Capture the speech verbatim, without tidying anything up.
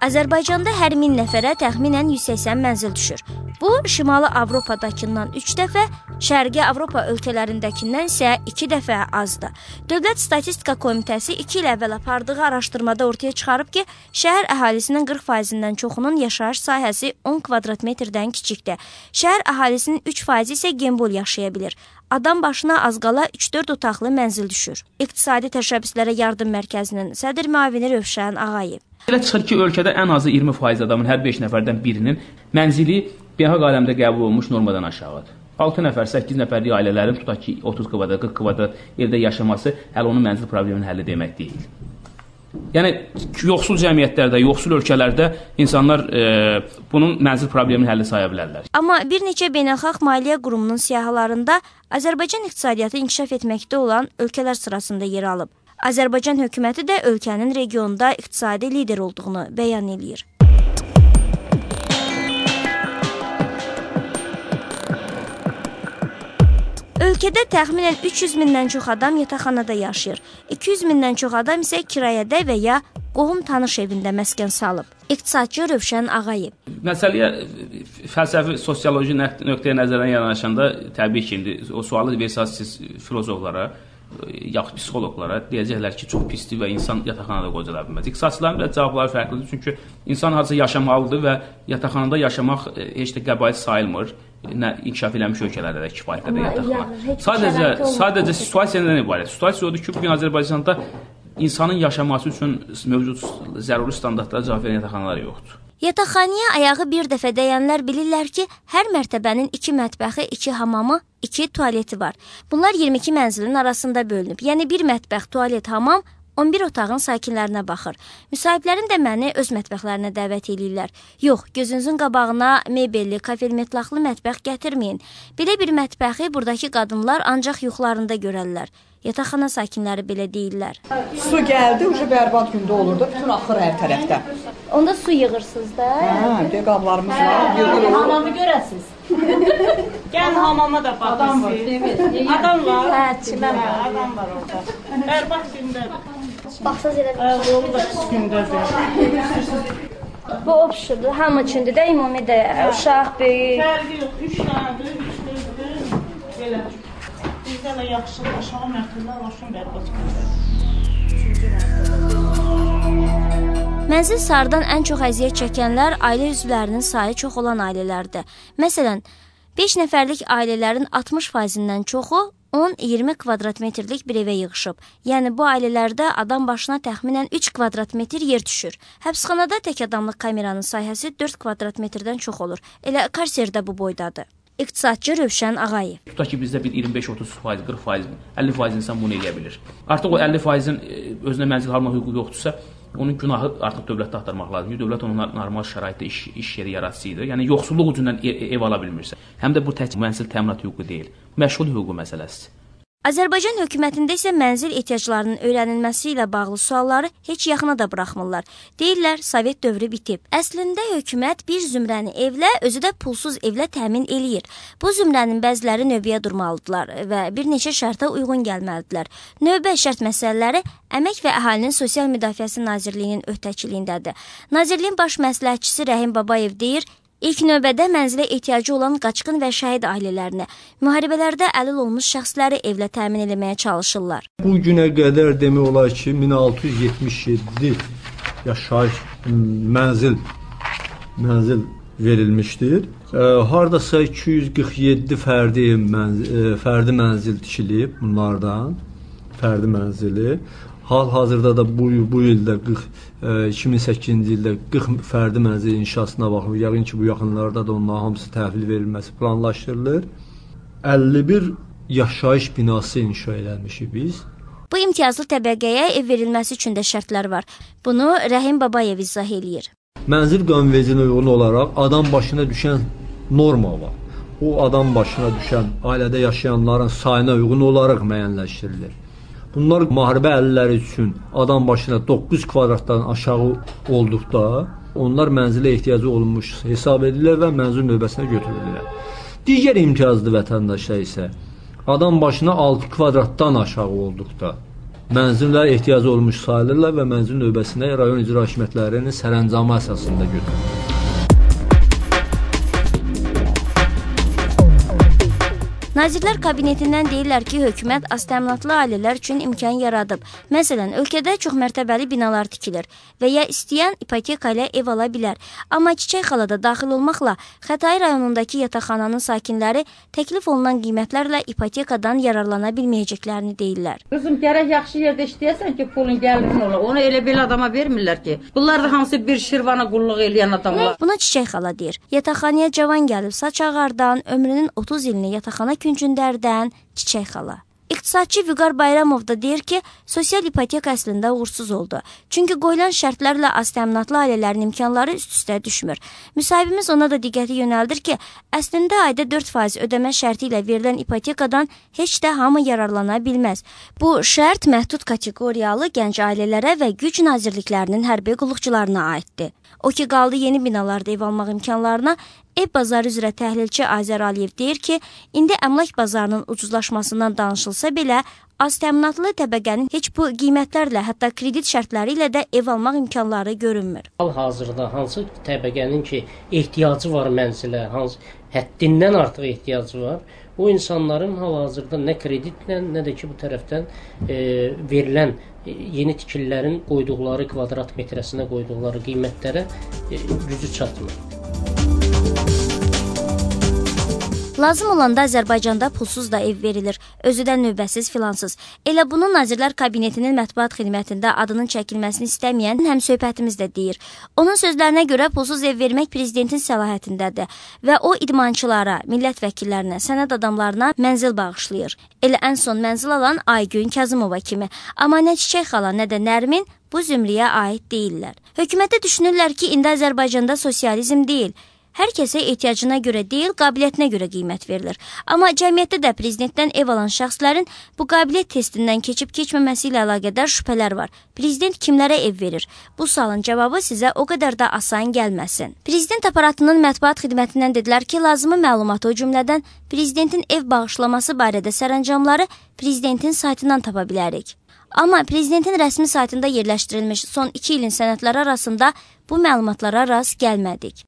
Azərbaycanda hər min nəfərə təxminən yüz səksən mənzil düşür. Bu, Şimali Avropadakından üç dəfə, Şərqi Avropa ölkələrindəkindən isə iki dəfə azdır. Dövlət Statistika Komitəsi iki il əvvəl apardığı araşdırmada ortaya çıxarıb ki, şəhər əhalisinin qırx faizindən çoxunun yaşayış sahəsi on kvadrat metrdən kiçikdir. Şəhər əhalisinin üç faizi isə gembol yaşaya bilir. Adam başına az qala üç dörd otaqlı mənzil düşür. İqtisadi Təşəbbüslərə Yardım Mərkəzinin sədr müavini Rövşən Ağayev. Elə çıxır ki, ölkədə ən azı iyirmi faiz adamın hər beş nəfərdən birinin mənzili beynəlxalq aləmdə qəbul olunmuş normadan aşağıdır. altı nəfər, səkkiz nəfərlik ailələrin tutaq ki, otuz kvadrat, qırx kvadrat yerdə yaşaması hələ onun mənzil probleminin həlli demək deyil. Yəni, yoxsul cəmiyyətlərdə, yoxsul ölkələrdə insanlar e, bunun mənzil probleminin həlli saya bilərlər. Amma bir neçə beynəlxalq maliyyə qurumunun siyahılarında Azərbaycan iqtisadiyyatı inkişaf etməkdə olan ölkələr sırasında yer alıb. Azərbaycan hökuməti də ölkənin regionda iqtisadi lider olduğunu bəyan edir. Ölkədə təxminən üç yüz mindən çox adam yataqxanada yaşayır. iki yüz mindən çox adam isə kirayədə və ya qohum tanış evində məskən salıb. İqtisadçı Rövşən Ağayev. Məsələyə fəlsəfi, sosioloji nöqteyə nəzərdən yanaşanda təbii ki, indi o sualı versəz siz filozoflara, yaxud psixologlara deyəcəklər ki, çox pisdir və insan yataqxanada qocala bilməz. İqtisadçıların belə cavabları fərqlidir, çünki insan harca yaşamalıdır və yataqxanada yaşamaq heç də qəbait sayılmır. Nə inkişaf eləmiş ölkələrdə də kifayət qədər yataqxana. Sadəcə, sadəcə situasiya nədən ibarət? Situasiya odur ki, bugün Azərbaycanda insanın yaşaması üçün mövcud zəruri standartlara cavab verən yataqxanalar yoxdur. Yataqxanaya ayağı bir dəfə dəyənlər bilirlər ki, hər mərtəbənin iki mətbəxi, iki hamamı, iki tualeti var. Bunlar iyirmi iki mənzilin arasında bölünüb. Yəni bir mətbəx, tualet, hamam on bir otağın sakinlərinə baxır. Müsahiblərin də məni öz mətbəxlərinə dəvət edirlər. Yox, gözünüzün qabağına mebelli, kafelmetlaxlı mətbəx gətirməyin. Belə bir mətbəxi buradakı qadınlar ancaq yuxularında görərlər. Yataqxana sakinləri belə deyirlər. Su gəldi, ucu bərbad gündə olurdu, bütün axır hər tərəfdə. Onda su yığırsınız da? Hə, deyə qablarımız var, yığırıq. Hamamı görəsiniz. Gəl hamama da baxın. Adam var, adam var. Hə, çiləm var. Adam var orada. Bərbad gündədir. Baxsaz elə bir şey. Onu da pis gündədir. Bu obşurdur, hamı üçündür də, ümumi də, uşaq, böyük. Fərqi yox, üç dənədir, üç dənədir, belə. Bizdə də yaxşı, aşağı mərtəbə başın bərbad gündədir. Mənzil sarıdan ən çox əziyyət çəkənlər ailə üzvlərinin sayı çox olan ailələrdir. Məsələn, beş nəfərlik ailələrin altmış faizindən çoxu on iyirmi kvadrat metrlik bir evə yığışıb. Yəni bu ailələrdə adam başına təxminən üç kvadrat metr yer düşür. Həbsxanada tək adamlıq kameranın sayəsi dörd kvadrat metrdən çox olur. Elə Karserdə bu boydadır. İqtisadçı Rövşən Ağayev. Tutaq ki, bizdə bir iyirmi beş otuz faiz, qırx faiz, əlli faiz insan bunu eləyə bilir. Artıq o əlli faizin özünə mənzil alma hüququ yoxdursa, onun günahı artıq dövlətdə axtarmaq lazımdır. Dövlət onun normal şəraitdə iş, iş yeri yaratsıydı. Yəni, yoxsulluq ucundan ev, ev ala bilmirsə. Həm də bu tək mənzil təminat hüququ deyil, məşğul hüququ məsələsidir. Azərbaycan hökumətində isə mənzil ehtiyaclarının öyrənilməsi ilə bağlı sualları heç yaxına da buraxmırlar. Deyirlər, Sovet dövrü bitib. Əslində hökumət bir zümrəni evlə, özü də pulsuz evlə təmin eləyir. Bu zümrənin bəziləri növbəyə durmalıdırlar və bir neçə şərtə uyğun gəlməlidirlər. Növbə şərt məsələləri Əmək və Əhalinin Sosial Müdafiəsi Nazirliyinin öhdəçiliyindədir. Nazirliyin baş məsləhətçisi Rəhim Babayev deyir, İlk növbədə mənzilə ehtiyacı olan qaçqın və şəhid ailələrini, müharibələrdə əlil olmuş şəxsləri evlə təmin etməyə çalışırlar. Bu günə qədər demək olar ki, min altı yüz yetmiş yeddi yaşayış mənzil mənzil verilmişdir. E, hardasa iki yüz qırx yeddi fərdi mənzil, fərdi mənzil tikilib bunlardan, fərdi mənzili. Hal-hazırda da bu, bu ildə iki min səkkizinci ildə qırx fərdi mənzil inşasına baxılır. Yəqin ki, bu yaxınlarda da onların hamısı təhvil verilməsi planlaşdırılır. əlli bir yaşayış binası inşa edilmişik biz. Bu imtiyazlı təbəqəyə ev verilməsi üçün də şərtlər var. Bunu Rəhim Babayev izah eləyir. Mənzil qanunvericiliyinə uyğun olaraq adam başına düşən norma var. O adam başına düşən ailədə yaşayanların sayına uyğun olaraq müəyyənləşdirilir. Bunlar müharibə əlilləri üçün adam başına doqquz kvadratdan aşağı olduqda onlar mənzilə ehtiyacı olunmuş hesab edilir və mənzil növbəsinə götürülürlər. Digər imtiyazlı vətəndaşlar isə adam başına altı kvadratdan aşağı olduqda, mənzillə ehtiyacı olmuş sayılırlar və mənzil növbəsində rayon icra hakimiyyətlərinin sərəncamı əsasında görülür. Nazirlər Kabinetindən deyirlər ki, hökumət aztəminatlı ailələr üçün imkan yaradıb. Məsələn, ölkədə çoxmərtəbəli binalar tikilir və ya istəyən ipoteka ilə ev ala bilər. Amma Çiçək xala da daxil olmaqla Xətai rayonundakı yataqxananın sakinləri təklif olunan qiymətlərlə ipotekadan yararlana bilməyəcəklərini deyirlər. Qızım, gərək yaxşı yerdə işləyəsən ki, pulun gəlirin ola. Onu elə belə adama vermirlər ki. Bunlar da hamısı bir şirvana qulluq eləyən adamlar. Buna Çiçək xala deyir. Yataqxanaya cavan gəlib saç ağardan, ömrünün otuz ilini yataqxana küncündərdən Çiçək xala. İqtisadçı Vüqar Bayramov da deyir ki, sosial ipoteka əslində uğursuz oldu. Çünki qoyulan şərtlərlə aztəminatlı ailələrin imkanları üst-üstə düşmür. Müsahibimiz ona da diqqəti yönəldir ki, əslində ayda dörd faiz ödəmə şərti ilə verilən ipotekadan heç də hamı yararlana bilməz. Bu şərt məhdud kateqoriyalı gənc ailələrə və güc nazirliklərinin hərbi qulluqçularına aiddir. O ki, qaldı yeni binalarda ev almaq imkanlarına. Ev bazarı üzrə təhlilçi Azər Aliyev deyir ki, indi əmlak bazarının ucuzlaşmasından danışılsa belə, aztəminatlı təbəqənin heç bu qiymətlərlə, hətta kredit şərtləri ilə də ev almaq imkanları görünmür. Hal-hazırda hansı təbəqənin ki, ehtiyacı var mənzilə, hansı həddindən artıq ehtiyacı var, o insanların hal-hazırda nə kreditlə, nə də ki, bu tərəfdən e, verilən e, yeni tikililərin qoyduqları kvadrat metrəsinə qoyduqları qiymətlərə e, gücü çatmır. Lazım olanda Azərbaycanda pulsuz da ev verilir, özü də növbəsiz filansız. Elə bunu Nazirlər Kabinetinin mətbuat xidmətində adının çəkilməsini istəməyən həmsöhbətimiz də deyir. Onun sözlərinə görə pulsuz ev vermək prezidentin səlahiyyətindədir və o idmançılara, millət vəkillərinə, sənət adamlarına mənzil bağışlayır. Elə ən son mənzil alan Aygün Kazımova kimi. Amma nə Çiçək xala, nə də Nərmin bu zümrəyə aid deyirlər. Hökumətdə düşünürlər ki, indi Azərbaycanda sosializm deyil. Hər kəsə ehtiyacına görə deyil, qabiliyyətinə görə qiymət verilir. Amma cəmiyyətdə də prezidentdən ev alan şəxslərin bu qabiliyyət testindən keçib-keçməməsi ilə əlaqədar şübhələr var. Prezident kimlərə ev verir? Bu sualın cavabı sizə o qədər də asan gəlməsin. Prezident aparatının mətbuat xidmətindən dedilər ki, lazımı məlumatı o cümlədən prezidentin ev bağışlaması barədə sərəncamları prezidentin saytından tapa bilərik. Amma prezidentin rəsmi saytında yerləşdirilmiş son iki ilin sənədləri arasında bu məlumatlara rast gəlmədik.